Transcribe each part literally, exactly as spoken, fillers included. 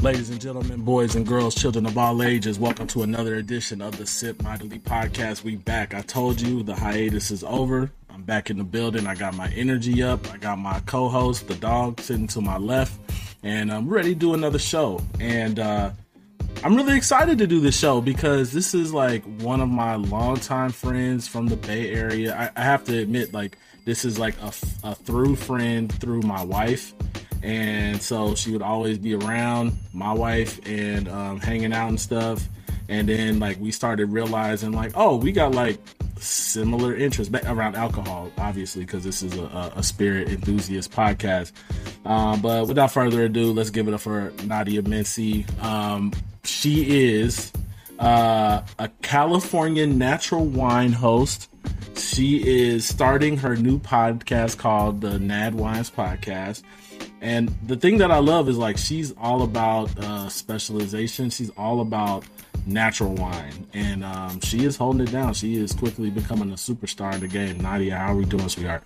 Ladies and gentlemen, boys and girls, children of all ages, welcome to another edition of the Sip Mightily podcast. We back. I told you the hiatus is over. I'm back in the building. I got my energy up. I got my co-host, the dog, sitting to my left, and I'm ready to do another show. And uh, I'm really excited to do this show because this is like one of my longtime friends from the Bay Area. I, I have to admit, like, this is like a, a through friend through my wife. And so she would always be around my wife and um, hanging out and stuff. And then like we started realizing like, oh, we got like similar interests around alcohol, obviously, because this is a, a spirit enthusiast podcast. Um, but without further ado, let's give it up for Nadia Mincy. Um, she is uh, a California natural wine host. She is starting her new podcast called the Nad Wines Podcast. And the thing that I love is like she's all about uh, specialization. She's all about natural wine, and um, she is holding it down. She is quickly becoming a superstar in the game. Nadia, how are we doing, sweetheart?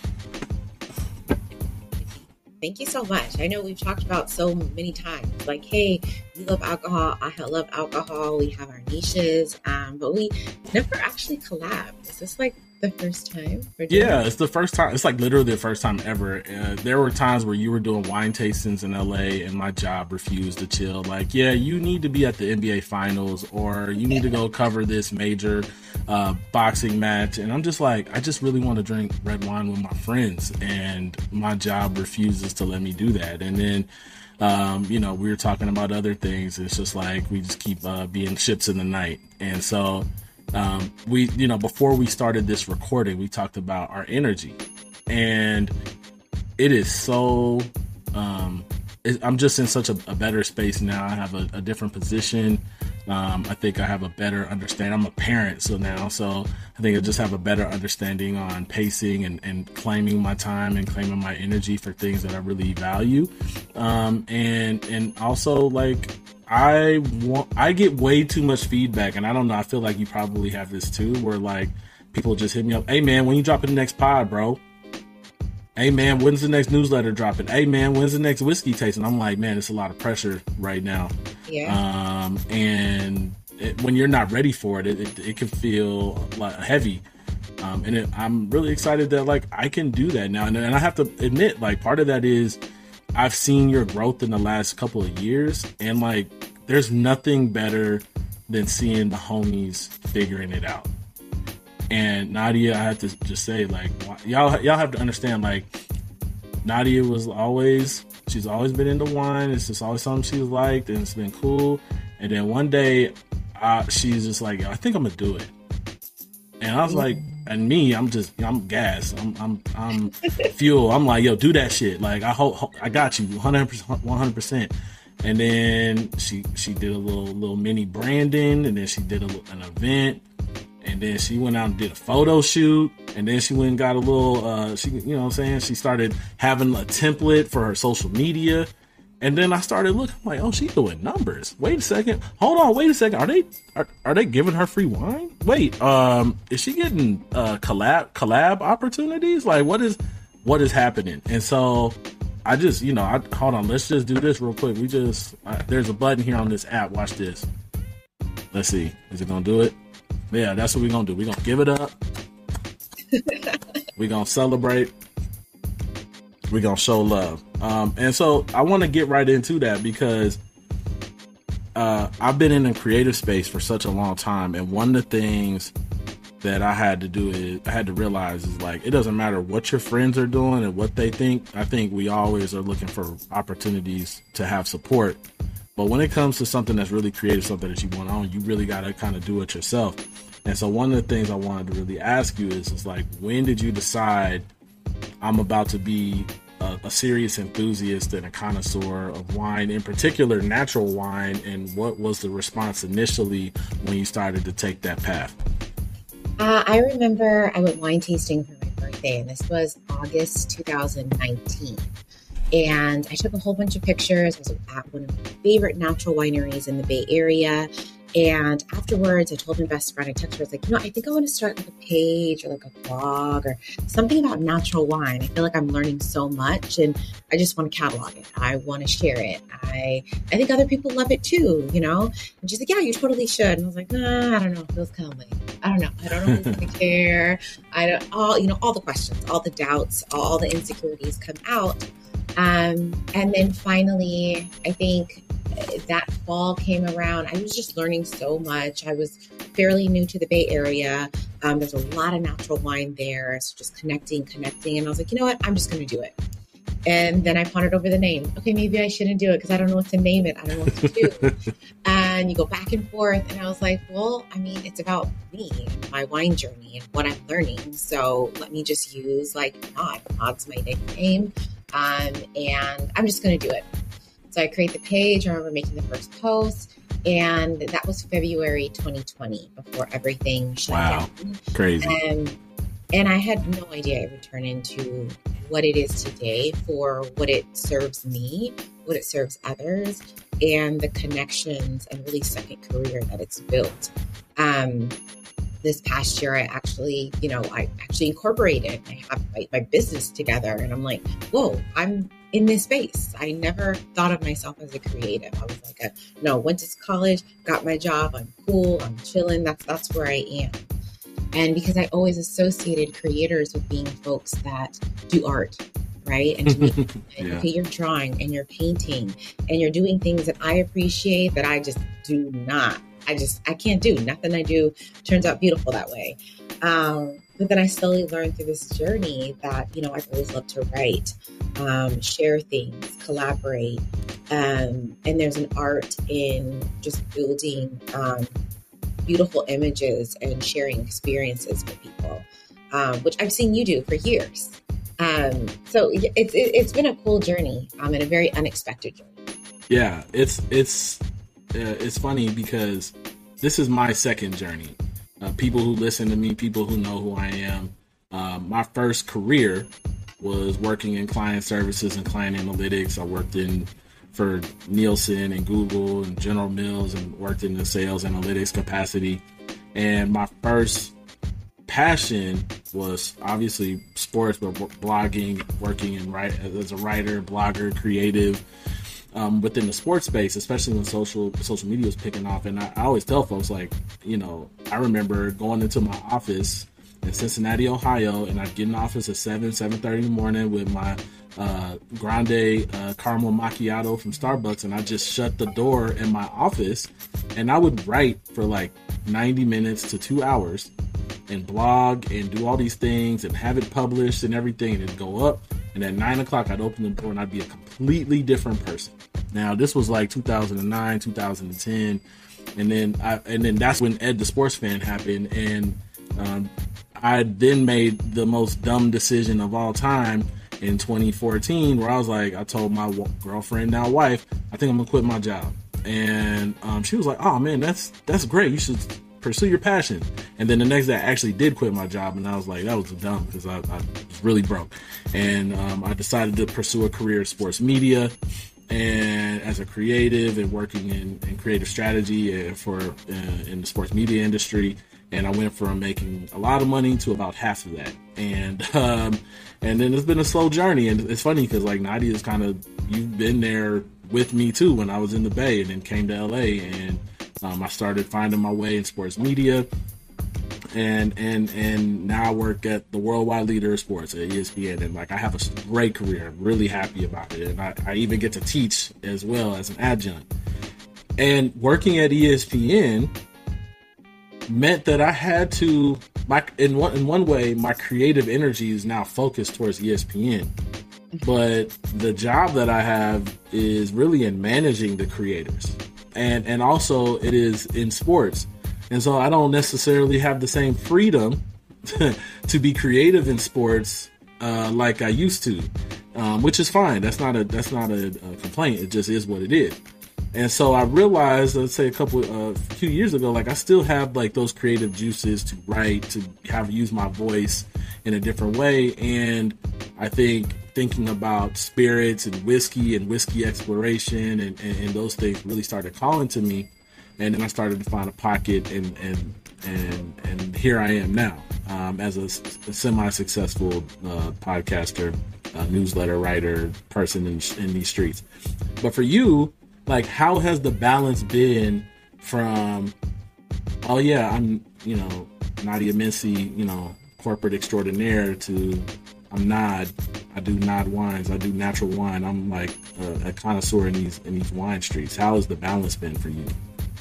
Thank you so much. I know we've talked about so many times, like, hey, we love alcohol. I love alcohol. We have our niches, um, but we never actually collabed. Is this like the first time? Yeah, it's the first time. It's like literally the first time ever. Uh, there were times where you were doing wine tastings in L A and my job refused to chill. Like, yeah, you need to be at the N B A finals or you need to go cover this major uh, boxing match. And I'm just like, I just really want to drink red wine with my friends. And my job refuses to let me do that. And then, um, you know, we were talking about other things. It's just like, we just keep uh, being ships in the night. And so, Um, we, you know, before we started this recording, we talked about our energy, and it is so, um, it, I'm just in such a, a better space now. I have a, a different position. Um, I think I have a better understanding. I'm a parent, so now, so I think I just have a better understanding on pacing and, and claiming my time and claiming my energy for things that I really value. Um, and, and also like, I want, I get way too much feedback, and I don't know, I feel like you probably have this too, where like people just hit me up, hey man, when you dropping the next pod, bro? Hey man, when's the next newsletter dropping? Hey man, when's the next whiskey tasting? I'm like, man, it's a lot of pressure right now. Yeah. Um, and it, when you're not ready for it, it, it, it can feel like heavy. Um, and it, I'm really excited that like I can do that now. And, and I have to admit, like part of that is I've seen your growth in the last couple of years, and like there's nothing better than seeing the homies figuring it out. And Nadia, I have to just say, like, y'all y'all have to understand, like, Nadia was always, she's always been into wine. It's just always something she's liked, and it's been cool. And then one day, uh, she's just like, I think I'm gonna do it. And I was like, and me, I'm just, I'm gas. I'm, I'm, I'm fuel. I'm like, yo, do that shit. Like, I hope, I got you, one hundred percent. And then she, she did a little, little mini branding, and then she did a, an event, and then she went out and did a photo shoot, and then she went and got a little, uh, she, you know what I'm saying? She started having a template for her social media. And then I started looking, I'm like, oh, she's doing numbers. Wait a second. Hold on. Wait a second. Are they are, are they giving her free wine? Wait, um, is she getting uh, collab collab opportunities? Like, what is what is happening? And so I just, you know, I hold on. Let's just do this real quick. We just uh, there's a button here on this app. Watch this. Let's see. Is it gonna do it? Yeah, that's what we're gonna do. We're gonna give it up. We're gonna celebrate. We're going to show love. Um, and so I want to get right into that because uh, I've been in a creative space for such a long time. And one of the things that I had to do is I had to realize is like, it doesn't matter what your friends are doing and what they think. I think we always are looking for opportunities to have support. But when it comes to something that's really creative, something that you want on, you really got to kind of do it yourself. And so one of the things I wanted to really ask you is, is like, when did you decide I'm about to be a, a serious enthusiast and a connoisseur of wine, in particular natural wine, and what was the response initially when you started to take that path? Uh, I remember I went wine tasting for my birthday, and this was August two thousand nineteen. And I took a whole bunch of pictures. I was at one of my favorite natural wineries in the Bay Area. And afterwards, I told my best friend, I texted her, I was like, you know, I think I want to start like a page or like a blog or something about natural wine. I feel like I'm learning so much and I just want to catalog it. I want to share it. I I think other people love it too, you know? And she's like, yeah, you totally should. And I was like, nah, I don't know. It feels kind of late. I don't know. I don't know who's going to care. I don't, all, you know, all the questions, all the doubts, all the insecurities come out. Um, and then finally, I think that fall came around. I was just learning so much. I was fairly new to the Bay Area. Um, there's a lot of natural wine there. So just connecting, connecting. And I was like, you know what? I'm just going to do it. And then I pondered over the name. Okay, maybe I shouldn't do it because I don't know what to name it. I don't know what to do. And you go back and forth. And I was like, well, I mean, it's about me and my wine journey and what I'm learning. So let me just use like Nod. Nod's my nickname. Um, and I'm just going to do it. So I create the page. I remember making the first post, and that was February twenty twenty before everything shut wow. down. Crazy. And, and I had no idea it would turn into what it is today for what it serves me, what it serves others, and the connections and really second career that it's built. Um, this past year, I actually, you know, I actually incorporated, I have my, my business together, and I'm like, whoa, I'm in this space. I never thought of myself as a creative. I was like, a, no, went to college, got my job. I'm cool. I'm chilling. That's, that's where I am. And because I always associated creators with being folks that do art, right? And to me, yeah. okay, you're drawing and you're painting and you're doing things that I appreciate that I just do not. I just, I can't do. Nothing I do turns out beautiful that way. Um, but then I slowly learned through this journey that, you know, I've always loved to write, um, share things, collaborate. Um, and there's an art in just building um, beautiful images and sharing experiences with people, um, which I've seen you do for years. Um, so it's, it, it's been a cool journey um, and a very unexpected journey. Yeah, it's, it's, Uh, it's funny because this is my second journey. Uh, people who listen to me, people who know who I am. Uh, my first career was working in client services and client analytics. I worked in for Nielsen and Google and General Mills and worked in the sales analytics capacity. And my first passion was obviously sports, but blogging, working in right as a writer, blogger, creative. Um, within the sports space, especially when social social media was picking off. And I, I always tell folks, like, you know, I remember going into my office in Cincinnati, Ohio, and I'd get in the office at seven, seven thirty in the morning with my uh, grande uh, caramel macchiato from Starbucks, and I just shut the door in my office, and I would write for like ninety minutes to two hours and blog and do all these things and have it published and everything, and it'd go up. And at nine o'clock, I'd open the door and I'd be a completely different person. Now, this was like two thousand nine, two thousand ten. And then I, and then that's when Ed the Sports Fan happened. And um, I then made the most dumb decision of all time in twenty fourteen, where I was like, I told my w- girlfriend, now wife, I think I'm going to quit my job. And um, she was like, oh, man, that's that's great. You should pursue your passion. And then the next day I actually did quit my job, and I was like, that was dumb because I, I was really broke. And um, I decided to pursue a career in sports media and as a creative and working in, in creative strategy for uh, in the sports media industry. And I went from making a lot of money to about half of that. And um, and then it's been a slow journey. And it's funny because like Nadia is kind of, you've been there with me too when I was in the Bay and then came to L A, and Um, I started finding my way in sports media, and and and now I work at the worldwide leader of sports at E S P N, and like I have a great career. I'm really happy about it, and I, I even get to teach as well as an adjunct. And working at E S P N meant that I had to, my in one in one way, my creative energy is now focused towards E S P N. But the job that I have is really in managing the creators. And and also it is in sports. And so I don't necessarily have the same freedom to be creative in sports uh, like I used to, um, which is fine. That's not a that's not a, a complaint. It just is what it is. And so I realized, let's say a couple, uh, a few years ago, like I still have like those creative juices to write, to have use my voice in a different way. And I think thinking about spirits and whiskey and whiskey exploration and, and, and those things really started calling to me. and then I started to find a pocket, and and and and here I am now, um, as a, a semi-successful uh, podcaster, uh, newsletter writer, person in, in these streets. But for you, like, how has the balance been from, oh yeah, I'm, you know, Nadia Mincy, you know, corporate extraordinaire, to I'm Nod, I do Nod wines, I do natural wine, I'm like a, a connoisseur in these in these wine streets. How has the balance been for you?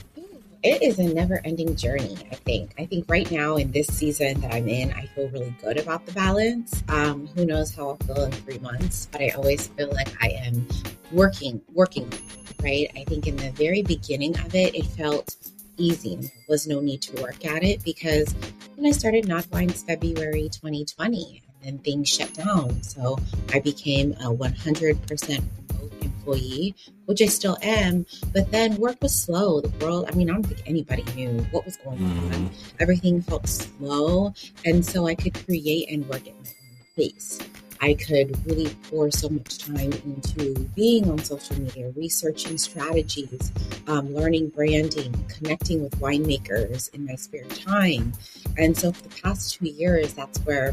It is a never-ending journey, I think. I think right now in this season that I'm in, I feel really good about the balance. Um, who knows how I'll feel in three months, but I always feel like I am working, working, right? I think in the very beginning of it, it felt easy. There was no need to work at it because when I started Nod Wines February twenty twenty, and then things shut down. So I became a one hundred percent remote employee, which I still am. But then work was slow. The world, I mean, I don't think anybody knew what was going mm. on. Everything felt slow. And so I could create and work at my own pace. I could really pour so much time into being on social media, researching strategies, um, learning branding, connecting with winemakers in my spare time. And so for the past two years, that's where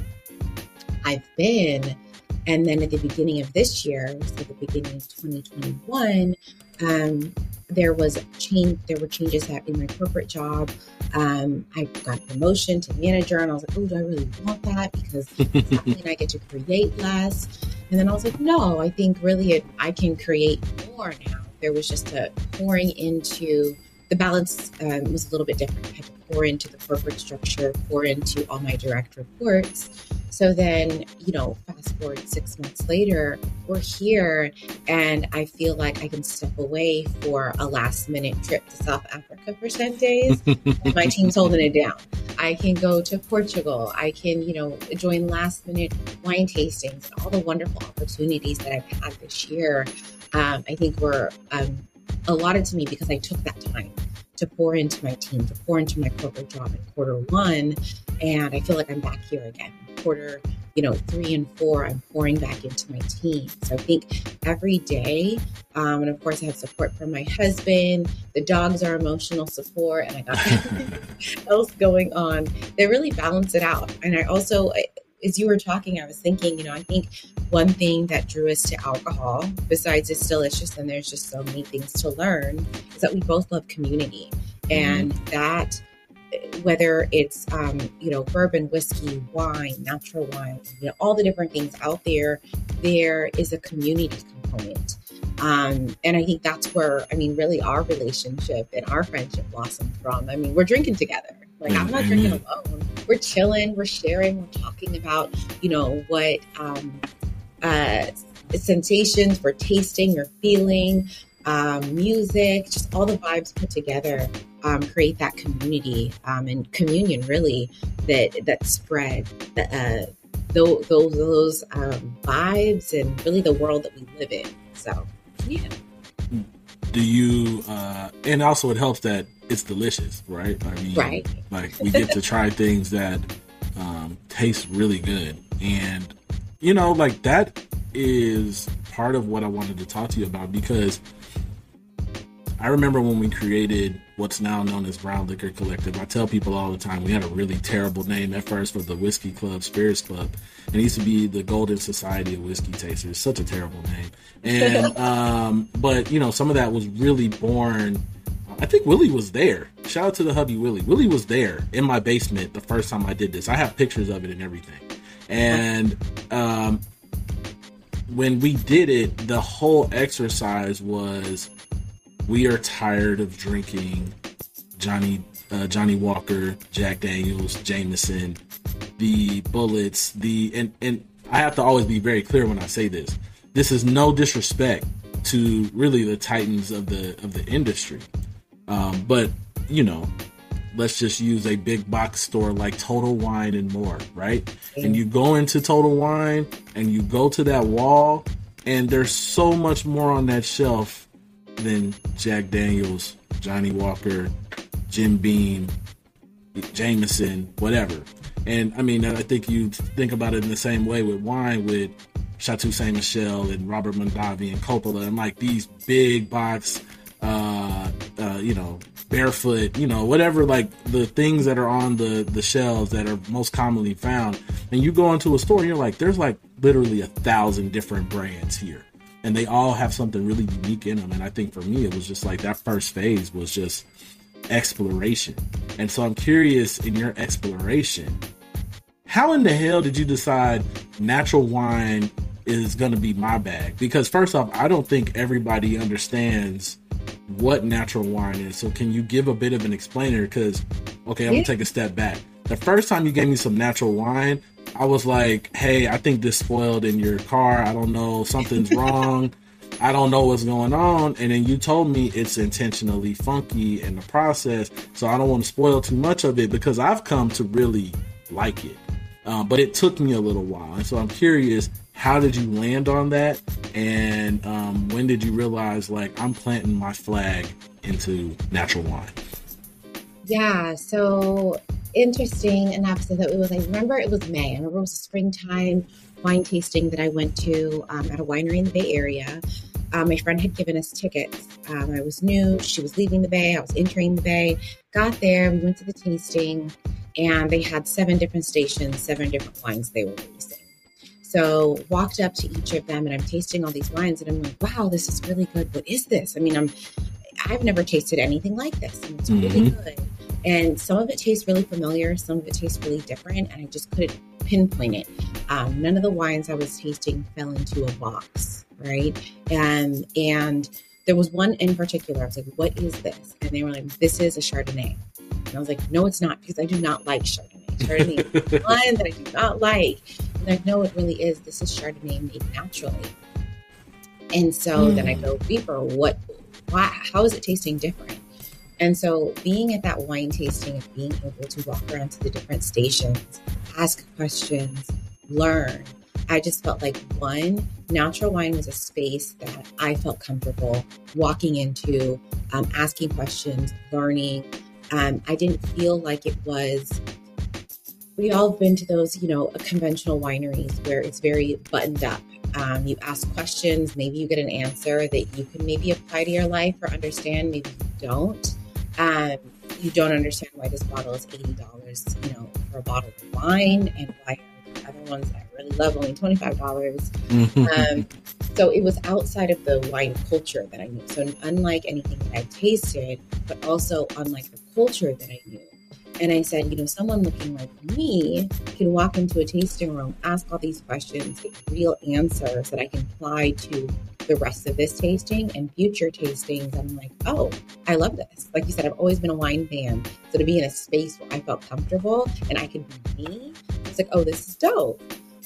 I've been. And then at the beginning of this year, so the beginning of twenty twenty-one, um, there was change. There were changes in my corporate job. Um, I got a promotion to manager, and I was like, "Oh, do I really want that?" Because does that mean I get to create less? And then I was like, "No, I think really it, I can create more now." There was just a pouring into the balance um, was a little bit different. I had to pour into the corporate structure, pour into all my direct reports. So then, you know, fast forward six months later, we're here, and I feel like I can step away for a last minute trip to South Africa for ten days. My team's holding it down. I can go to Portugal. I can, you know, join last minute wine tastings, and all the wonderful opportunities that I've had this year. Um, I think were um, allotted to me because I took that time to pour into my team, to pour into my corporate job in quarter one. And I feel like I'm back here again. Quarter, you know, three and four, I'm pouring back into my team. So I think every day, um, and of course I have support from my husband, the dogs are emotional support, and I got everything else going on. They really balance it out. And I also, as you were talking, I was thinking, you know, I think one thing that drew us to alcohol, besides it's delicious and there's just so many things to learn, is that we both love community. And mm-hmm. that, whether it's, um, you know, bourbon, whiskey, wine, natural wine, you know, all the different things out there, there is a community component. Um, and I think that's where, I mean, really our relationship and our friendship blossomed from. I mean, we're drinking together. Like, I'm not drinking alone. We're chilling, we're sharing, we're talking about, you know, what um, uh, sensations we're tasting, we're feeling, um, music, just all the vibes put together, um, create that community um, and communion, really, that that spread, that, uh, those those, those um, vibes and really the world that we live in. So, yeah. Do you, uh, and also it helps that it's delicious, right? I mean, right. Like we get to try things that um, taste really good. And, you know, like that is part of what I wanted to talk to you about, because I remember when we created what's now known as Brown Liquor Collective. I tell people all the time, we had a really terrible name at first for the Whiskey Club, Spirits Club. It used to be the Golden Society of Whiskey Tasters. Such a terrible name. And, um, but, you know, some of that was really born. I think Willie was there. Shout out to the hubby Willie. Willie was there in my basement the first time I did this. I have pictures of it and everything. And um, when we did it, the whole exercise was, we are tired of drinking Johnny uh, Johnny Walker, Jack Daniels, Jameson, the Bullets, the and and I have to always be very clear when I say this. This is no disrespect to really the titans of the of the industry, um, but you know, let's just use a big box store like Total Wine and more, right? Mm-hmm. And you go into Total Wine and you go to that wall, and there's so much more on that shelf than Jack Daniels, Johnny Walker, Jim Beam, Jameson, whatever. And I mean, I think you think about it in the same way with wine, with Chateau Saint Michelle and Robert Mondavi and Coppola, and like these big box, uh, uh, you know, barefoot, you know, whatever, like the things that are on the, the shelves that are most commonly found. And you go into a store and you're like, there's like literally a thousand different brands here. And they all have something really unique in them. And I think for me, it was just like that first phase was just exploration. And so I'm curious, in your exploration, how in the hell did you decide natural wine is going to be my bag? Because first off, I don't think everybody understands what natural wine is. So can you give a bit of an explainer? Because, okay, I'm yeah. going to take a step back. The first time you gave me some natural wine, I was like, hey, I think this spoiled in your car. I don't know. Something's wrong. I don't know what's going on. And then you told me it's intentionally funky in the process. So I don't want to spoil too much of it because I've come to really like it. Um, but it took me a little while. And so I'm curious, how did you land on that? And um, when did you realize, like, I'm planting my flag into natural wine? Yeah, so interesting enough so that it was, I remember it was May. I remember it was a springtime wine tasting that I went to um, at a winery in the Bay Area. Um, my friend had given us tickets. Um, I was new. She was leaving the Bay. I was entering the Bay. Got there. We went to the tasting, and they had seven different stations, seven different wines they were releasing. So walked up to each of them, and I'm tasting all these wines, and I'm like, wow, this is really good. What is this? I mean, I'm, I've never tasted anything like this, and it's really mm-hmm. good. And some of it tastes really familiar. Some of it tastes really different, and I just couldn't pinpoint it. Um, none of the wines I was tasting fell into a box, right? And, and there was one in particular. I was like, what is this? And they were like, this is a Chardonnay. And I was like, no, it's not, because I do not like Chardonnay. Chardonnay is one that I do not like. And like, no, it really is. This is Chardonnay made naturally. And so mm. then I go deeper. What, why, how is it tasting different? And so being at that wine tasting and being able to walk around to the different stations, ask questions, learn, I just felt like, one, natural wine was a space that I felt comfortable walking into, um, asking questions, learning. Um, I didn't feel like it was, we all have been to those, you know, conventional wineries where it's very buttoned up. Um, you ask questions, maybe you get an answer that you can maybe apply to your life or understand, maybe you don't. Um, you don't understand why this bottle is eighty dollars, you know, for a bottle of wine, and why the other ones that I really love only twenty-five dollars. um, so it was outside of the wine culture that I knew. So unlike anything that I tasted, but also unlike the culture that I knew. And I said, you know, someone looking like me can walk into a tasting room, ask all these questions, get real answers that I can apply to the rest of this tasting and future tastings. I'm like, oh, I love this. Like you said, I've always been a wine fan. So to be in a space where I felt comfortable and I could be me, I was like, oh, this is dope.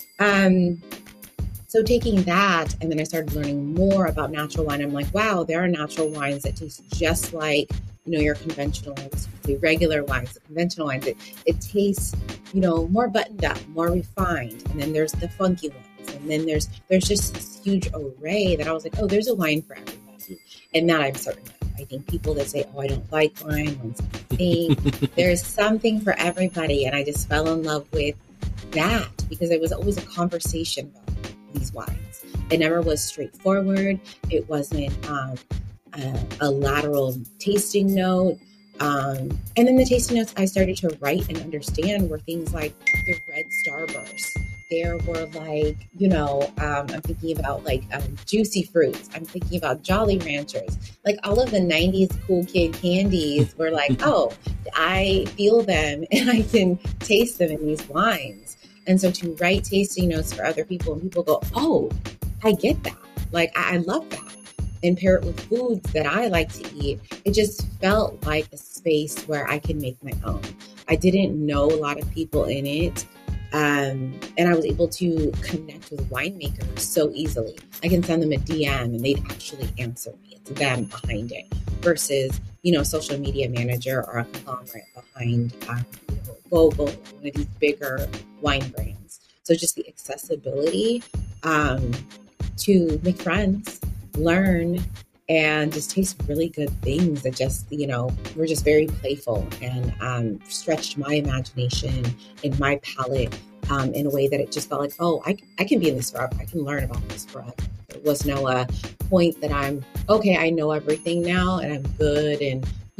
Um, so taking that, and then I started learning more about natural wine. I'm like, wow, there are natural wines that taste just like, you know, your conventional wines, the regular wines, the conventional wines. It, it tastes, you know, more buttoned up, more refined. And then there's the funky ones. And then there's there's just this huge array that I was like, oh, there's a wine for everybody. And that I'm certain of. I think people that say, oh, I don't like wine, wine's not my thing. There's something for everybody. And I just fell in love with that because it was always a conversation about these wines. It never was straightforward. It wasn't um, a, a lateral tasting note. Um, and then the tasting notes I started to write and understand were things like the red starburst. There were like, you know, um, I'm thinking about like um, juicy fruits. I'm thinking about Jolly Ranchers. Like all of the nineties cool kid candies were like, oh, I feel them and I can taste them in these wines. And so to write tasting notes for other people and people go, oh, I get that. Like, I, I love that. And pair it with foods that I like to eat. It just felt like a space where I can make my own. I didn't know a lot of people in it. Um, and I was able to connect with winemakers so easily. I can send them a D M and they'd actually answer me. It's them behind it versus, you know, social media manager or a conglomerate behind, um, you know, Vogel, one of these bigger wine brands. So just the accessibility um, to make friends, learn, and just taste really good things that just, you know, were just very playful and um, stretched my imagination and my palate um, in a way that it just felt like, oh, I, I can be in this forever. I can learn about this forever. There was no uh, point that I'm, okay, I know everything now and I'm good. And,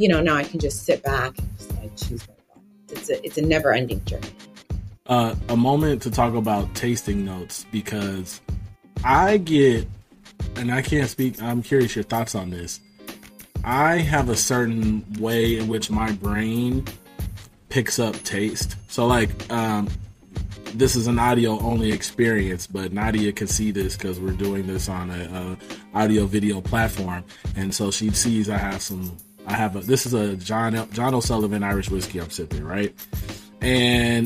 you know, now I can just sit back and just like choose my one. It's a, it's a never ending journey. Uh, a moment to talk about tasting notes, because I get, and I can't speak, I'm curious your thoughts on this. I have a certain way in which my brain picks up taste. So like, um, this is an audio only experience, but Nadia can see this because we're doing this on a, a audio video platform. And so she sees I have some, I have a, this is a John, John O'Sullivan Irish whiskey I'm sipping, right? And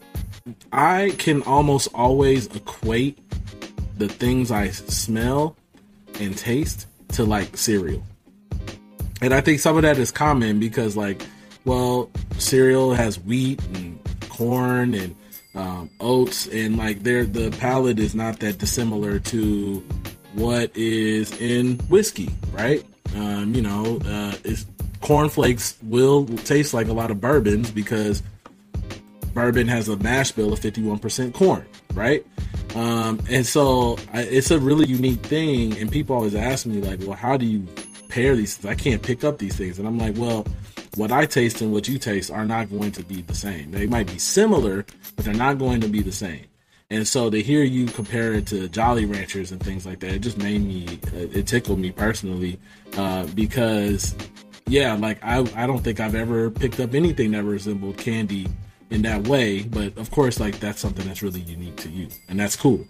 I can almost always equate the things I smell and taste to like cereal. And I think some of that is common because like, well, cereal has wheat and corn and um, oats, and like they're, the palate is not that dissimilar to what is in whiskey, right? Um, you know, uh, it's, cornflakes will taste like a lot of bourbons because bourbon has a mash bill of fifty-one percent corn, right? Um, and so I, it's a really unique thing. And people always ask me like, well, how do you pair these things? I can't pick up these things. And I'm like, well, what I taste and what you taste are not going to be the same. They might be similar, but they're not going to be the same. And so to hear you compare it to Jolly Ranchers and things like that, it just made me, it tickled me personally, uh, because yeah, like I, I don't think I've ever picked up anything that resembled candy in that way. But of course, like that's something that's really unique to you, and that's cool.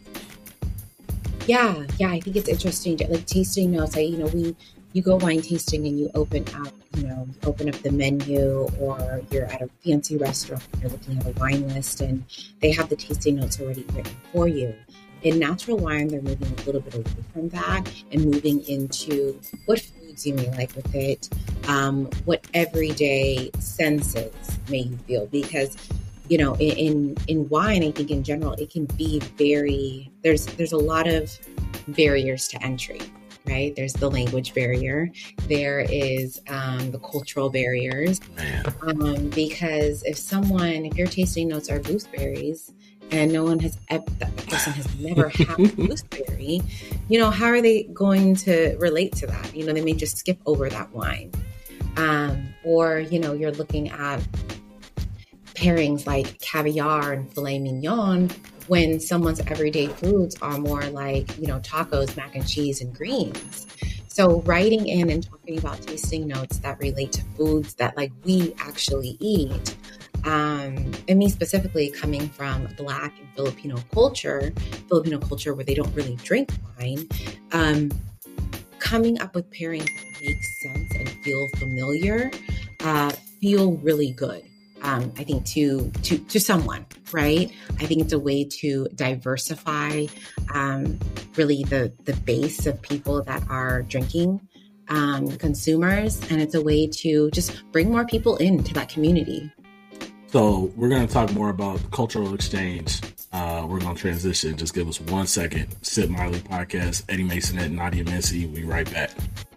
Yeah, yeah, I think it's interesting. To, like tasting notes, I, you know, we, you go wine tasting and you open up, you know, open up the menu, or you're at a fancy restaurant, you're looking at a wine list and they have the tasting notes already written for you. In natural wine, they're moving a little bit away from that and moving into what foods you may like with it, um, what everyday senses may you feel. Because, you know, in, in in wine, I think in general, it can be very, there's there's a lot of barriers to entry. Right? There's the language barrier. There is um, the cultural barriers. Um, because if someone, if your tasting notes are gooseberries and no one has, that person has never had gooseberry, you know, how are they going to relate to that? You know, they may just skip over that wine. Um, or, you know, you're looking at pairings like caviar and filet mignon, when someone's everyday foods are more like, you know, tacos, mac and cheese, and greens. So writing in and talking about tasting notes that relate to foods that like we actually eat, um, and me specifically coming from Black and Filipino culture, Filipino culture where they don't really drink wine, um, coming up with pairings that make sense and feel familiar, uh, feel really good. Um, I think to, to, to someone, right? I think it's a way to diversify, um, really the, the base of people that are drinking, um, consumers. And it's a way to just bring more people into that community. So we're going to talk more about cultural exchange. Uh, we're going to transition. Just give us one second. Sip Miley Podcast, Eddie Mason and Nadia Mincy. We'll be right back.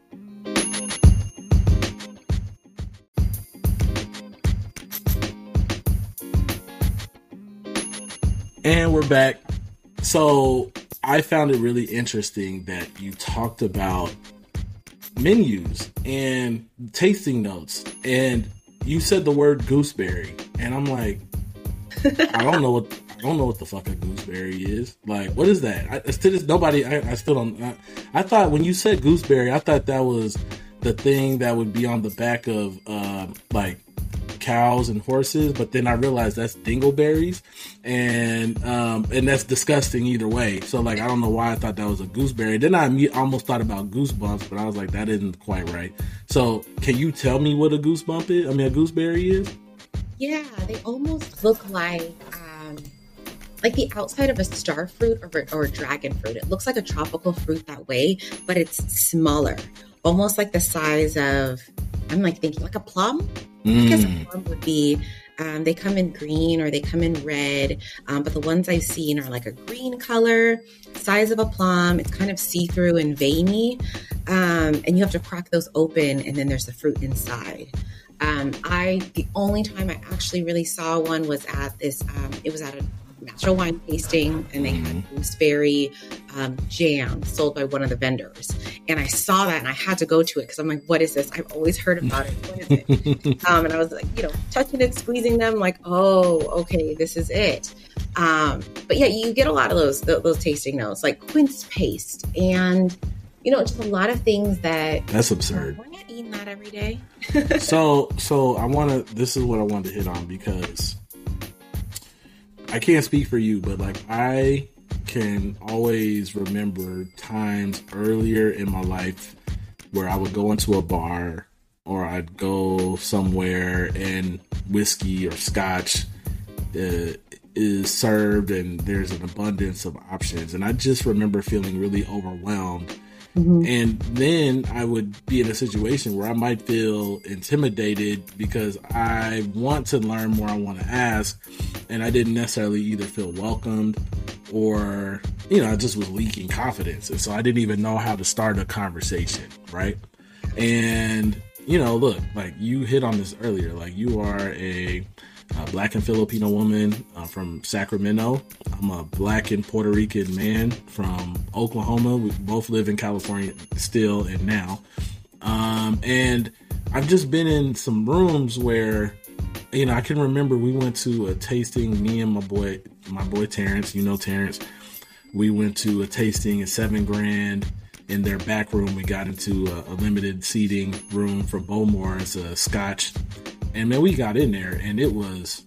And we're back. So I found it really interesting that you talked about menus and tasting notes, and you said the word gooseberry, and I'm like, I don't know what I don't know what the fuck a gooseberry is. Like, what is that? I, to this, nobody. I, I still don't. I, I thought when you said gooseberry, I thought that was the thing that would be on the back of uh, like cows and horses, but then I realized that's dingleberries, and um and that's disgusting either way. So like I don't know why I thought that was a gooseberry. Then I me- almost thought about goosebumps, but I was like, that isn't quite right. So can you tell me what a goosebump is? I mean, a gooseberry is? Yeah, they almost look like um like the outside of a star fruit or, or a dragon fruit. It looks like a tropical fruit that way, but it's smaller, almost like the size of, I'm like thinking like a plum. Mm. I guess a plum would be, um, they come in green or they come in red, um, but the ones I've seen are like a green color, size of a plum. It's kind of see-through and veiny, um, and you have to crack those open, and then there's the fruit inside. Um, I the only time I actually really saw one was at this. Um, it was at a natural wine tasting, and they had gooseberry um, jam sold by one of the vendors. And I saw that and I had to go to it because I'm like, what is this? I've always heard about it. What is it? um, and I was like, you know, touching it, squeezing them, like, oh, okay, this is it. Um, but yeah, you get a lot of those those tasting notes, like quince paste, and you know, just a lot of things that that's absurd. We're not eating that every day. so, so I want to. This is what I wanted to hit on because I can't speak for you, but like I can always remember times earlier in my life where I would go into a bar or I'd go somewhere and whiskey or scotch uh, is served and there's an abundance of options. And I just remember feeling really overwhelmed. Mm-hmm. And then I would be in a situation where I might feel intimidated because I want to learn more, I want to ask, and I didn't necessarily either feel welcomed or, you know, I just was leaking confidence. And so I didn't even know how to start a conversation, right? And, you know, look, like you hit on this earlier, like you are a, a Black and Filipino woman uh, from Sacramento. I'm a Black and Puerto Rican man from Oklahoma. We both live in California still and now. Um, and I've just been in some rooms where, you know, I can remember we went to a tasting, me and my boy, my boy Terrence, you know Terrence. We went to a tasting at Seven Grand. In their back room, we got into a, a limited seating room for Bowmore. It's a Scotch. And man, we got in there and it was,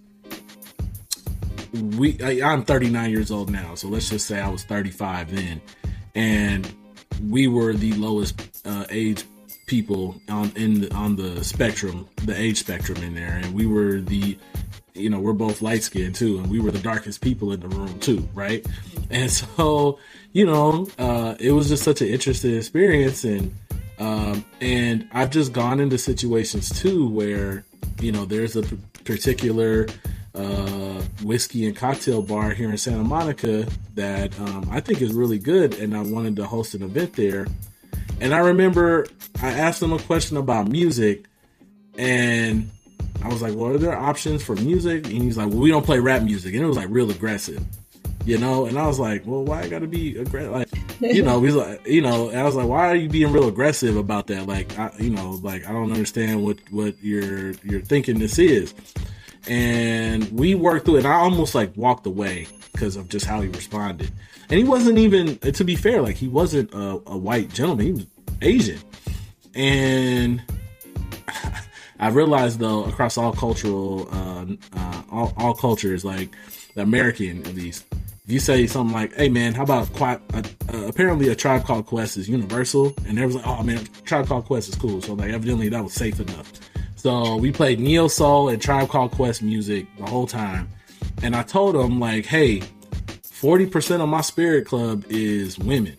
we, I, I'm thirty-nine years old now. So let's just say I was thirty-five then. And we were the lowest uh, age people on, in the, on the spectrum, the age spectrum in there. And we were the, you know, we're both light skinned too. And we were the darkest people in the room too. Right. And so, you know, uh, it was just such an interesting experience. And, um, and I've just gone into situations too, where, you know, there's a p- particular uh, whiskey and cocktail bar here in Santa Monica that um, I think is really good. And I wanted to host an event there. And I remember I asked them a question about music and I was like, well, are there options for music? And he's like, well, we don't play rap music. And it was like real aggressive, you know? And I was like, well, why I gotta be aggressive? Like, you know, he's like, you know, and I was like, why are you being real aggressive about that? Like, I, you know, like, I don't understand what, what you're, you're thinking this is. And we worked through it. And I almost like walked away because of just how he responded. And he wasn't even, to be fair, like he wasn't a, a white gentleman. He was Asian. And I realized though, across all cultural, uh, uh, all, all cultures, like the American at least, if you say something like, hey man, how about Qu- uh, uh, apparently a Tribe Called Quest is universal. And they was like, oh man, Tribe Called Quest is cool. So like evidently that was safe enough. So we played Neo Soul and Tribe Called Quest music the whole time. And I told them like, hey, forty percent of my spirit club is women.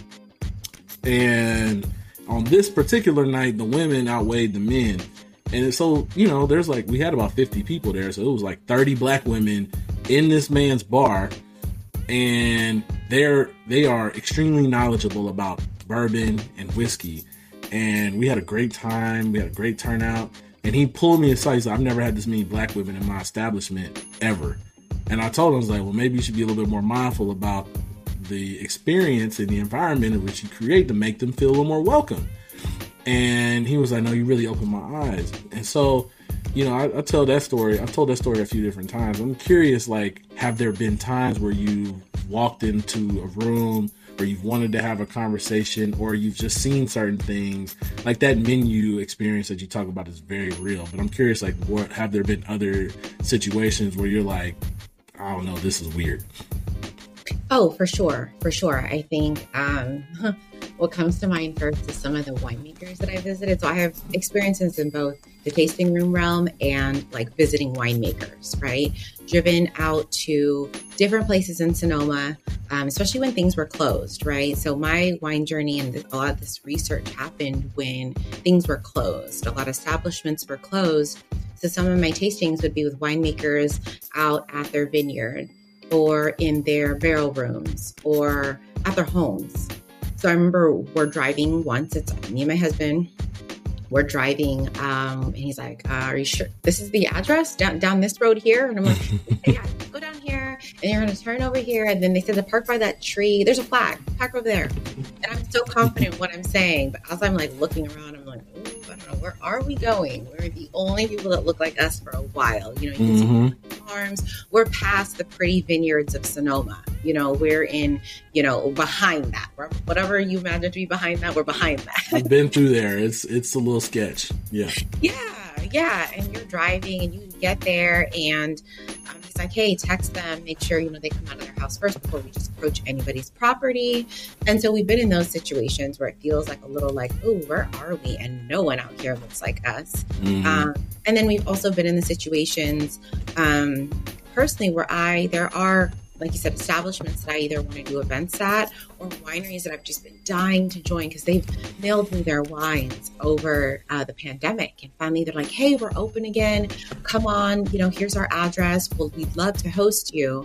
And on this particular night, the women outweighed the men. And so, you know, there's like, we had about fifty people there. So it was like thirty black women in this man's bar. And they're, they are extremely knowledgeable about bourbon and whiskey. And we had a great time. We had a great turnout. And he pulled me aside. He said, I've never had this many black women in my establishment ever. And I told him, I was like, well, maybe you should be a little bit more mindful about the experience and the environment in which you create to make them feel a little more welcome. And he was like, no, you really opened my eyes. And so, you know, I, I tell that story. I've told that story a few different times. I'm curious, like, have there been times where you walked into a room or you've wanted to have a conversation or you've just seen certain things like that menu experience that you talk about is very real. But I'm curious, like, what have there been other situations where you're like, I don't know, this is weird? Oh, for sure. For sure. I think um, what comes to mind first is some of the winemakers that I visited. So I have experiences in both the tasting room realm and like visiting winemakers, right? Driven out to different places in Sonoma, um, especially when things were closed, right? So my wine journey and a lot of this research happened when things were closed. A lot of establishments were closed. So some of my tastings would be with winemakers out at their vineyard or in their barrel rooms or at their homes. So I remember we're driving once, it's me and my husband, we're driving um, and he's like, uh, are you sure this is the address down, down this road here? And I'm like, yeah, go down here. and you're going to turn over here. And then they said to park by that tree. There's a flag, park over there. And I'm so confident in what I'm saying. But as I'm like looking around, I'm like, ooh, I don't know, where are we going? We're the only people that look like us for a while. You know, you mm-hmm. can see farms. We're past the pretty vineyards of Sonoma. You know, we're in, you know, behind that. We're, whatever you imagine to be behind that, we're behind that. I've been through there. It's it's a little sketch. Yeah. Yeah. Yeah. And you're driving and you get there and um, he's like, hey, text them, make sure, you know, they come out of their house first before we just approach anybody's property. And so we've been in those situations where it feels like a little like, oh, where are we? And no one out here looks like us. Mm-hmm. Um, and then we've also been in the situations um, personally where I, there are, like you said, establishments that I either want to do events at or wineries that I've just been dying to join because they've mailed me their wines over uh, the pandemic. And finally, they're like, hey, we're open again. Come on. You know, here's our address. Well, we'd love to host you.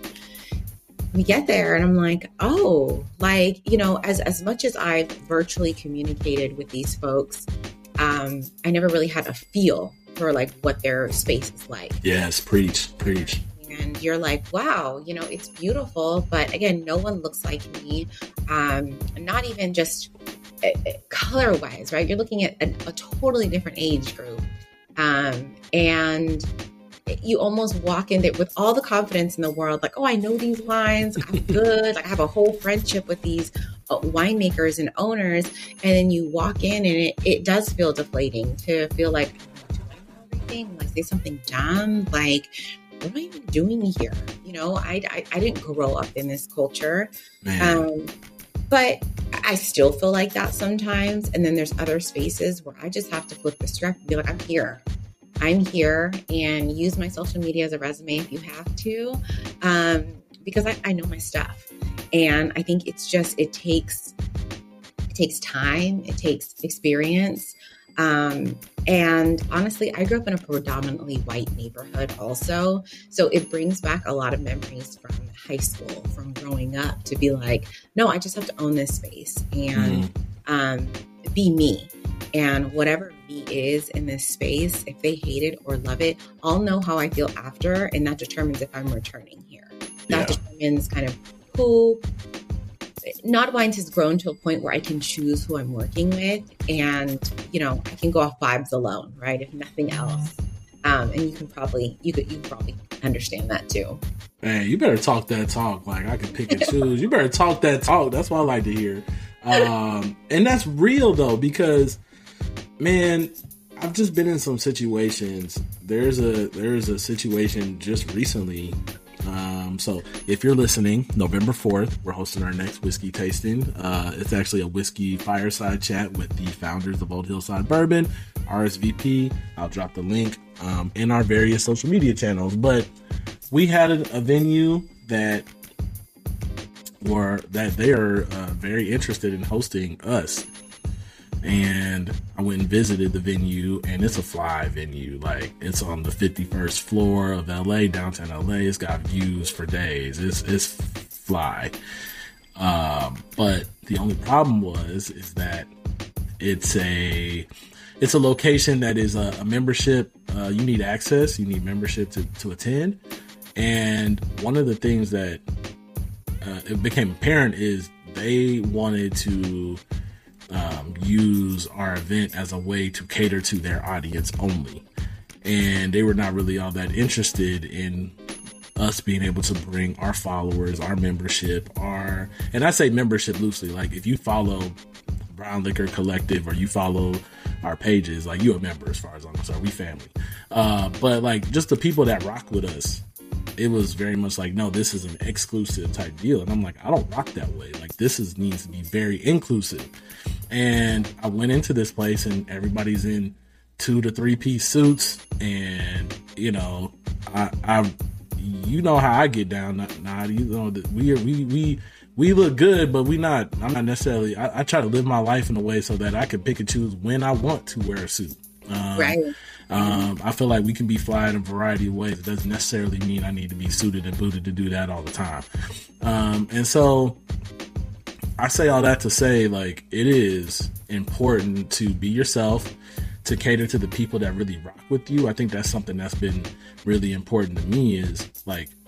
We get there and I'm like, oh, like, you know, as, as much as I've virtually communicated with these folks, um, I never really had a feel for like what their space is like. Yes, preach, preach. And you're like, wow, you know, it's beautiful. But again, no one looks like me. Um, not even just uh, color wise, right? You're looking at a, a totally different age group. Um, and you almost walk in there with all the confidence in the world. Like, oh, I know these wines. I'm good. Like I have a whole friendship with these uh, winemakers and owners. And then you walk in and it, it does feel deflating to feel like, do I know everything? Like say something dumb? Like, what am I even doing here? You know, I, I, I didn't grow up in this culture. Um, but I still feel like that sometimes. And then there's other spaces where I just have to flip the script and be like, I'm here. I'm here and use my social media as a resume if you have to, um, because I, I know my stuff. And I think it's just, it takes, it takes time. It takes experience. Um, and honestly, I grew up in a predominantly white neighborhood also. So it brings back a lot of memories from high school, from growing up to be like, no, I just have to own this space and, mm-hmm. um, be me. And whatever me is in this space, if they hate it or love it, I'll know how I feel after. And that determines if I'm returning here. That yeah. determines kind of who Not Wines has grown to a point where I can choose who I'm working with and, you know, I can go off vibes alone, right? If nothing else. Um, and you can probably, you could, you can probably understand that too. Man, you better talk that talk. Like I can pick and choose. You better talk that talk. That's what I like to hear. Um, and that's real though, because man, I've just been in some situations. There's a, there's a situation just recently. Um, so if you're listening, November fourth, we're hosting our next whiskey tasting. Uh, it's actually a whiskey fireside chat with the founders of Old Hillside Bourbon, R S V P. I'll drop the link, um, in our various social media channels, but we had a, a venue that were, that they are uh, very interested in hosting us. And I went and visited the venue, and it's a fly venue. Like it's on the fifty-first floor of L A, downtown L A. It's got views for days. It's it's fly. Um, but the only problem was is that it's a it's a location that is a, a membership. Uh, you need access. You need membership to to attend. And one of the things that uh, it became apparent is they wanted to. Um, use our event as a way to cater to their audience only. And they were not really all that interested in us being able to bring our followers, our membership, our, and I say membership loosely, like if you follow Brown Liquor Collective or you follow our pages, like you're a member as far as I'm concerned, we family. Uh, but like just the people that rock with us, it was very much like, no, this is an exclusive type deal. And I'm like, I don't rock that way. Like this is needs to be very inclusive. And I went into this place and everybody's in two to three piece suits. And, you know, I, I, you know how I get down. Not, not you know, that we are, we, we, we look good, but we not, I'm not necessarily, I, I try to live my life in a way so that I can pick and choose when I want to wear a suit. Um, right. Um, I feel like we can be fly in a variety of ways. It doesn't necessarily mean I need to be suited and booted to do that all the time. Um, and so I say all that to say, like, it is important to be yourself, to cater to the people that really rock with you. I think that's something that's been really important to me is like,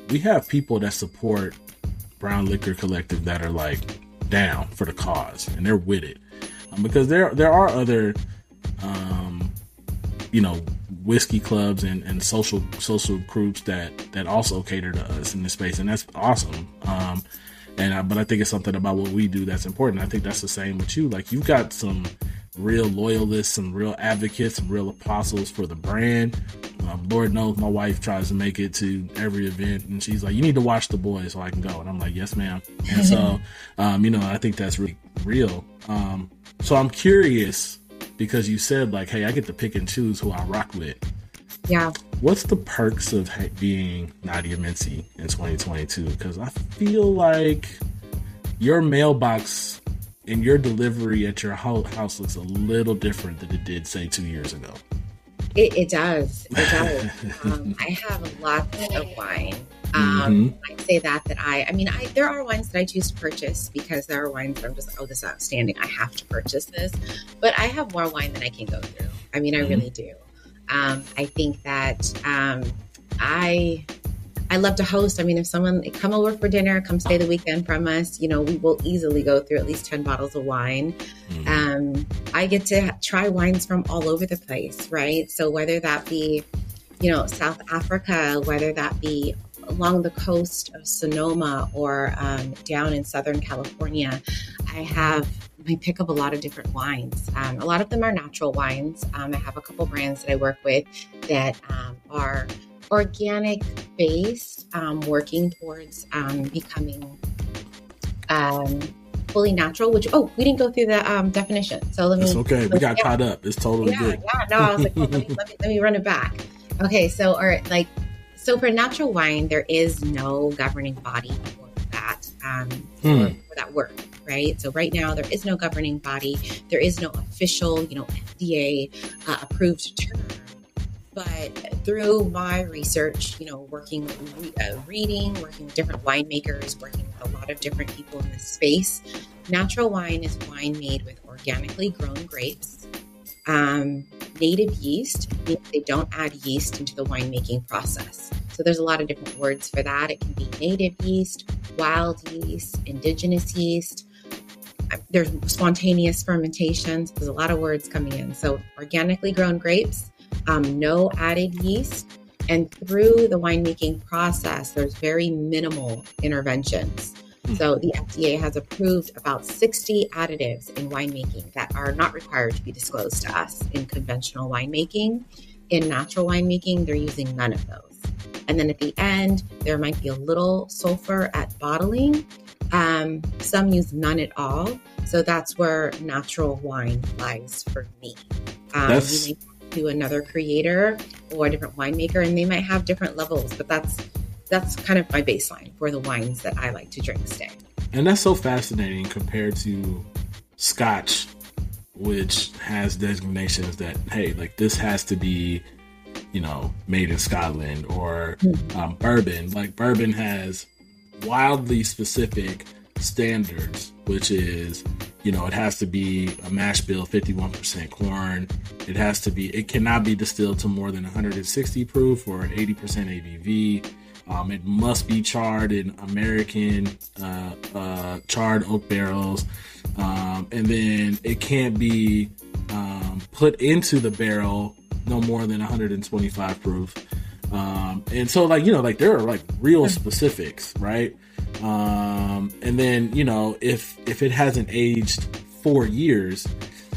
we have people that support Brown Liquor Collective that are like down for the cause and they're with it, um, because there there are other, um, you know, whiskey clubs and, and social social groups that that also cater to us in this space, and that's awesome. Um, and I, but I think it's something about what we do that's important. I think that's the same with you. Like, you've got some real loyalists, some real advocates, some real apostles for the brand. Um, Lord knows my wife tries to make it to every event, and she's like, "You need to watch The Boys so I can go." And I'm like, "Yes, ma'am." And so, um, you know, I think that's really real. Um, so I'm curious, because you said like, "Hey, I get to pick and choose who I rock with." Yeah. What's the perks of being Nadia Mincy in twenty twenty-two? Because I feel like your mailbox and your delivery at your house looks a little different than it did, say, two years ago. It, it does. It does. um, I have lots of wine. Um, mm-hmm. I say that, that I, I mean, I, there are wines that I choose to purchase because there are wines that I'm just, oh, this is outstanding. I have to purchase this. But I have more wine than I can go through. I mean, I mm-hmm. really do. Um, I think that um, I... I love to host. I mean, if someone come over for dinner, come stay the weekend from us, you know, we will easily go through at least ten bottles of wine. Mm. Um, I get to try wines from all over the place, right? So whether that be, you know, South Africa, whether that be along the coast of Sonoma or um, down in Southern California, I have I pick up a lot of different wines. Um, a lot of them are natural wines. Um, I have a couple brands that I work with that um, are organic based, um, working towards um, becoming um, fully natural, which, oh, we didn't go through the um, definition. So let me. It's okay. We got yeah. caught up. It's totally yeah, good. Yeah, no, I was like, oh, let, me, let, me, let me run it back. Okay, so, or like, so for natural wine, there is no governing body for that, um, hmm. for, for that work, right? So right now, there is no governing body. There is no official, you know, F D A uh, approved term. But through my research, you know, working, uh, reading, working with different winemakers, working with a lot of different people in this space, natural wine is wine made with organically grown grapes. Um, native yeast means they don't add yeast into the winemaking process. So there's a lot of different words for that. It can be native yeast, wild yeast, indigenous yeast. There's spontaneous fermentations. There's a lot of words coming in. So organically grown grapes. Um, no added yeast. And through the winemaking process, there's very minimal interventions. Mm. So the F D A has approved about sixty additives in winemaking that are not required to be disclosed to us in conventional winemaking. In natural winemaking, they're using none of those. And then at the end, there might be a little sulfur at bottling. Um, some use none at all. So that's where natural wine lies for me. Um, That's... you may to another creator or a different winemaker, and they might have different levels, but that's that's kind of my baseline for the wines that I like to drink today. And that's so fascinating compared to Scotch, which has designations that, hey, like this has to be, you know, made in Scotland, or mm-hmm. um, bourbon. Like bourbon has wildly specific standards, which is, you know, it has to be a mash bill, fifty-one percent corn. It has to be, it cannot be distilled to more than one hundred sixty proof or eighty percent A B V. Um, it must be charred in American uh, uh, charred oak barrels. Um, and then it can't be um, put into the barrel no more than one hundred twenty-five proof. Um, and so, like, you know, like there are like real specifics, right? Um, and then, you know, if if it hasn't aged four years,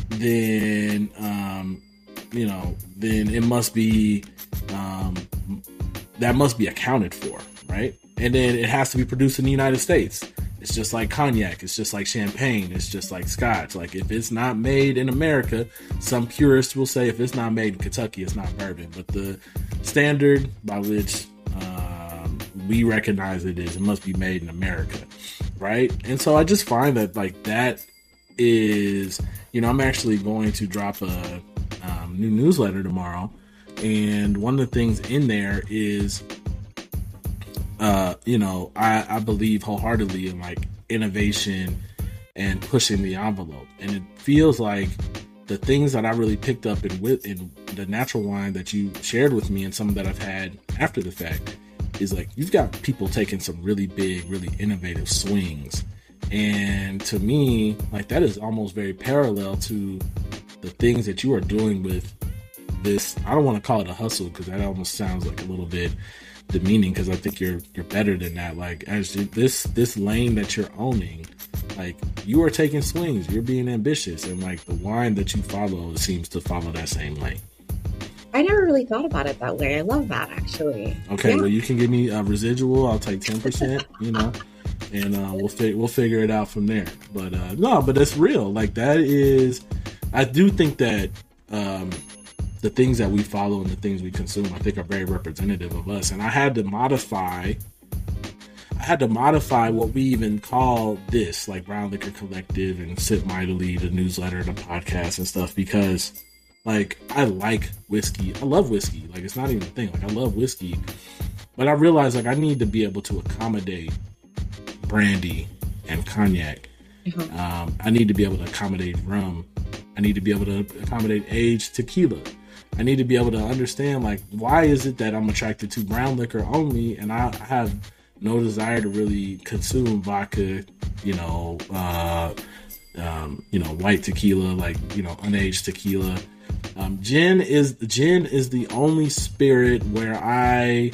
then um, you know, then it must be um, that must be accounted for, right? And then it has to be produced in the United States. It's just like cognac. It's just like champagne. It's just like Scotch. Like if it's not made in America, some purists will say if it's not made in Kentucky, it's not bourbon. But the standard by which um, we recognize it is it must be made in America, right? And so I just find that like that is, you know, I'm actually going to drop a um, new newsletter tomorrow. And one of the things in there is Uh, you know, I, I believe wholeheartedly in like innovation and pushing the envelope. And it feels like the things that I really picked up in with in the natural wine that you shared with me and some that I've had after the fact is like you've got people taking some really big, really innovative swings. And to me, like that is almost very parallel to the things that you are doing with this. I don't want to call it a hustle because that almost sounds like a little bit demeaning, because I think you're you're better than that. Like as you, this this lane that you're owning, like you are taking swings, you're being ambitious, and like the wine that you follow seems to follow that same lane. I never really thought about it that way. I love that, actually. Okay, yeah. Well, you can give me a residual. I'll take ten percent, you know, and uh, we'll fi- we'll figure it out from there. But uh, no, but it's real. Like that is, I do think that um, the things that we follow and the things we consume, I think, are very representative of us. And I had to modify. I had to modify what we even call this, like Brown Liquor Collective and Sip Mightily, the newsletter, the podcast and stuff, because like I like whiskey. I love whiskey. Like it's not even a thing. Like I love whiskey, but I realized like I need to be able to accommodate brandy and cognac. Mm-hmm. Um, I need to be able to accommodate rum. I need to be able to accommodate aged tequila. I need to be able to understand like why is it that I'm attracted to brown liquor only, and I have no desire to really consume vodka, you know, uh, um, you know, white tequila, like, you know, unaged tequila. Um, gin is gin is the only spirit where I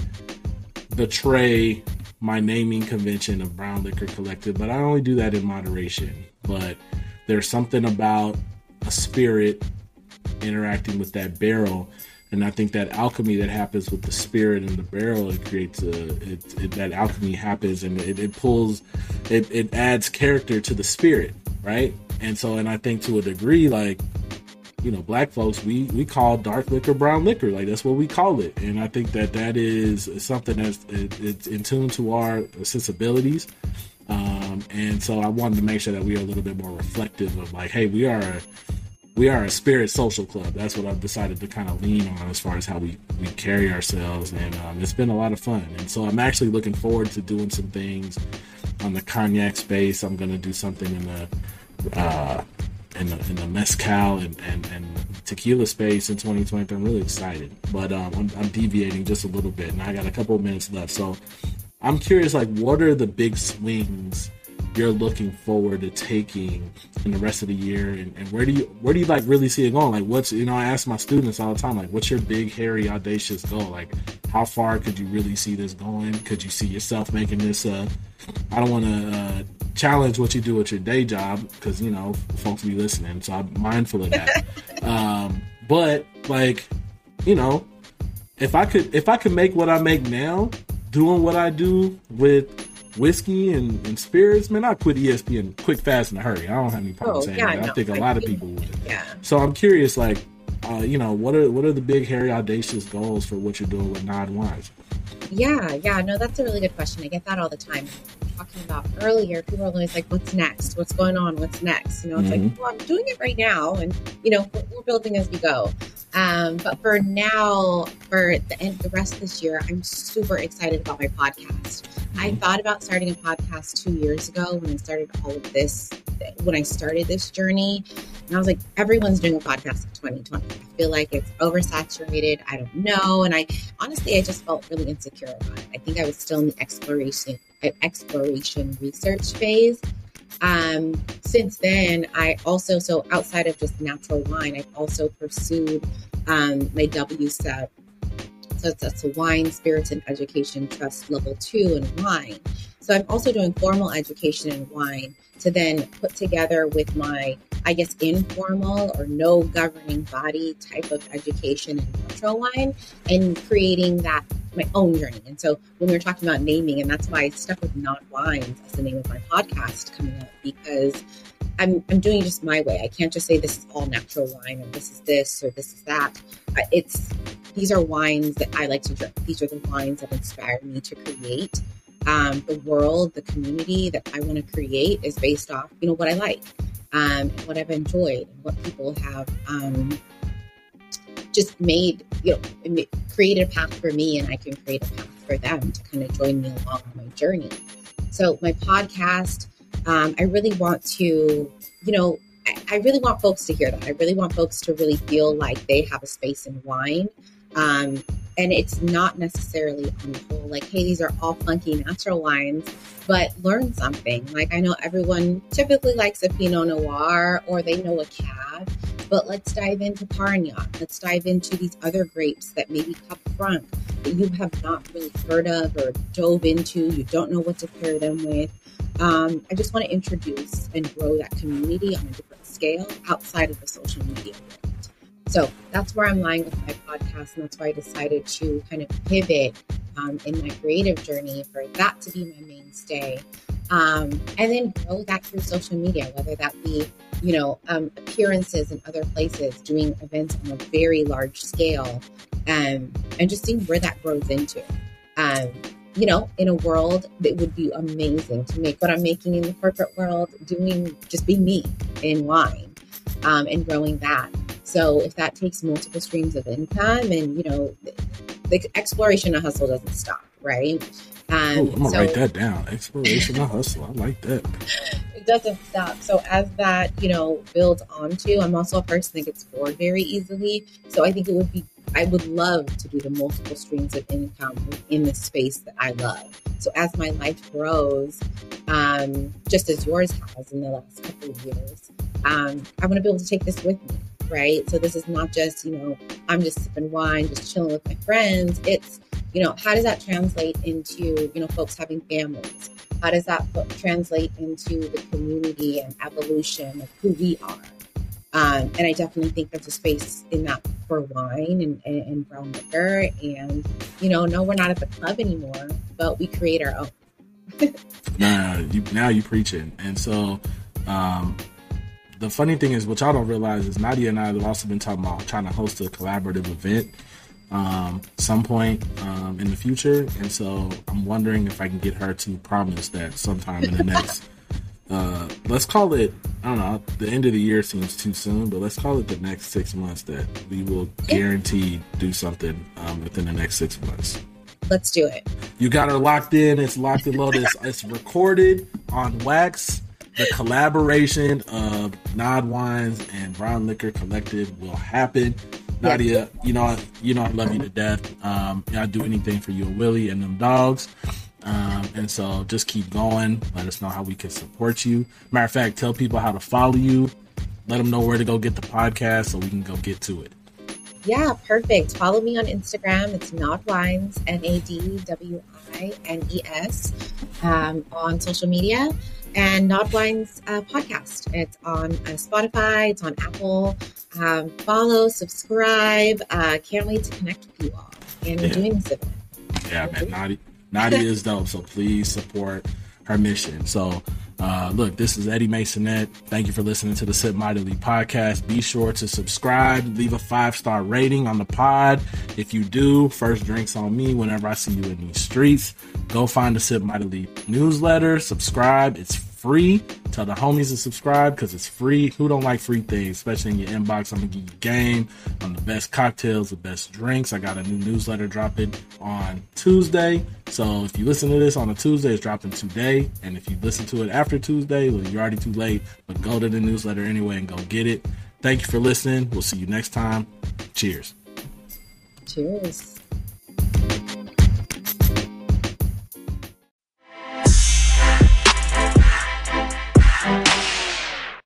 betray my naming convention of Brown Liquor Collective, but I only do that in moderation. But there's something about a spirit interacting with that barrel, and I think that alchemy that happens with the spirit and the barrel, it creates a it, it, that alchemy happens, and it, it pulls it, it adds character to the spirit, right? And so, and I think to a degree, like, you know, black folks, we we call dark liquor brown liquor, like that's what we call it. And I think that that is something that's it, it's in tune to our sensibilities. Um, and so I wanted to make sure that we are a little bit more reflective of like, hey, we are we are a spirit social club. That's what I've decided to kind of lean on as far as how we, we carry ourselves. And um, it's been a lot of fun. And so I'm actually looking forward to doing some things on the cognac space. I'm going to do something in the uh, in the, in the mezcal and, and, and tequila space in twenty twenty. I'm really excited. But um, I'm, I'm deviating just a little bit, and I got a couple of minutes left. So I'm curious, like, what are the big swings you're looking forward to taking in the rest of the year, and, and where do you where do you like really see it going? Like, what's, you know, I ask my students all the time, like, what's your big, hairy, audacious goal? Like, how far could you really see this going? Could you see yourself making this? Uh, I don't want to uh, challenge what you do at your day job, because, you know, folks be listening, so I'm mindful of that. um, but like, you know, if I could if I could make what I make now, doing what I do with whiskey and, and spirits, man, I'll quit E S P N quick, fast, in a hurry. I don't have any problem oh, saying yeah, that. No, I think a I lot think, of people would. Yeah. So I'm curious, like, uh, you know, what are what are the big, hairy, audacious goals for what you're doing with Nod Wines? Yeah, yeah, no, that's a really good question. I get that all the time. Talking about earlier, people are always like, what's next? What's going on? What's next? You know, it's mm-hmm. like, well, I'm doing it right now, and, you know, we're, we're building as we go. Um, but for now, for the end, the rest of this year, I'm super excited about my podcast. Mm-hmm. I thought about starting a podcast two years ago when I started all of this, when I started this journey. And I was like, everyone's doing a podcast in twenty twenty. I feel like it's oversaturated. I don't know. And I honestly, I just felt really insecure about it. I think I was still in the exploration, exploration research phase. Um, since then, I also, so outside of just natural wine, I've also pursued um, my W S E P. So it's, it's a wine, spirits, and education trust level two in wine. So I'm also doing formal education in wine to then put together with my, I guess, informal or no governing body type of education in natural wine, and creating that my own journey. And so when we were talking about naming, and that's why I stuck with Nod Wines as the name of my podcast coming up, because I'm I'm doing it just my way. I can't just say this is all natural wine, or this is this, or this is that. It's these are wines that I like to drink. These are the wines that inspire me to create. Um, the world, the community that I want to create is based off, you know, what I like, um, and what I've enjoyed, and what people have um, just made, you know, created a path for me, and I can create a path for them to kind of join me along on my journey. So my podcast, um, I really want to, you know, I, I really want folks to hear that. I really want folks to really feel like they have a space in wine. Um, And it's not necessarily on the whole like, hey, these are all funky natural wines, but learn something. Like, I know everyone typically likes a Pinot Noir or they know a Cab, but let's dive into Parignon. Let's dive into these other grapes that maybe Cab Franc that you have not really heard of or dove into. You don't know what to pair them with. Um, I just want to introduce and grow that community on a different scale outside of the social media world. So that's where I'm lying with my podcast, and that's why I decided to kind of pivot um, in my creative journey for that to be my mainstay, um, and then grow that through social media, whether that be, you know, um, appearances in other places, doing events on a very large scale, um, and just seeing where that grows into. Um, you know, in a world that would be amazing to make what I'm making in the corporate world, doing just be me in wine, um, and growing that. So if that takes multiple streams of income, and, you know, the exploration of hustle doesn't stop, right? Um, Ooh, I'm going to so, write that down. Exploration of hustle. I like that. It doesn't stop. So as that, you know, builds onto, I'm also a person that gets bored very easily. So I think it would be, I would love to do the multiple streams of income in the space that I love. So as my life grows, um, just as yours has in the last couple of years, um, I want to be able to take this with me. Right. So this is not just, you know, I'm just sipping wine, just chilling with my friends. It's, you know, how does that translate into, you know, folks having families? How does that translate into the community and evolution of who we are? Um, and I definitely think there's a space in that for wine and, and, and brown liquor. And, you know, no, we're not at the club anymore, but we create our own. nah, you, now you preaching. And so, um, the funny thing is, what y'all don't realize is Nadia and I have also been talking about trying to host a collaborative event um, some point um, in the future. And so I'm wondering if I can get her to promise that sometime in the next, uh, let's call it, I don't know, the end of the year seems too soon, but let's call it the next six months that we will guarantee do something um, within the next six months. Let's do it. You got her locked in. It's locked and loaded. It's, it's recorded on wax. The collaboration of Nod Wines and Brown Liquor Collective will happen. Nadia, you know, you know, I love you to death. Um, I'd do anything for you and Willie and them dogs. Um, and so just keep going. Let us know how we can support you. Matter of fact, tell people how to follow you. Let them know where to go get the podcast so we can go get to it. Yeah, perfect. Follow me on Instagram. It's Nod Wines, N A D W I N E S, um, on social media. And Nod Wines uh, podcast. It's on uh, Spotify. It's on Apple. Um, follow, subscribe. Uh, can't wait to connect with you all. And we're yeah. doing this event. Yeah, man. Nadia, Nadia is dope. So please support her mission. So, uh, look, this is Eddie Masonette. Thank you for listening to the Sip Mightily podcast. Be sure to subscribe, leave a five-star rating on the pod. If you do, first drinks on me whenever I see you in these streets. Go find the Sip Mightily newsletter, subscribe. It's free. Tell the homies to subscribe because it's free. Who don't like free things, especially in your inbox? I'm going to give you game on the best cocktails, the best drinks. I got a new newsletter dropping on Tuesday. So if you listen to this on a Tuesday, it's dropping today. And if you listen to it after Tuesday, well, you're already too late. But go to the newsletter anyway and go get it. Thank you for listening. We'll see you next time. Cheers. Cheers.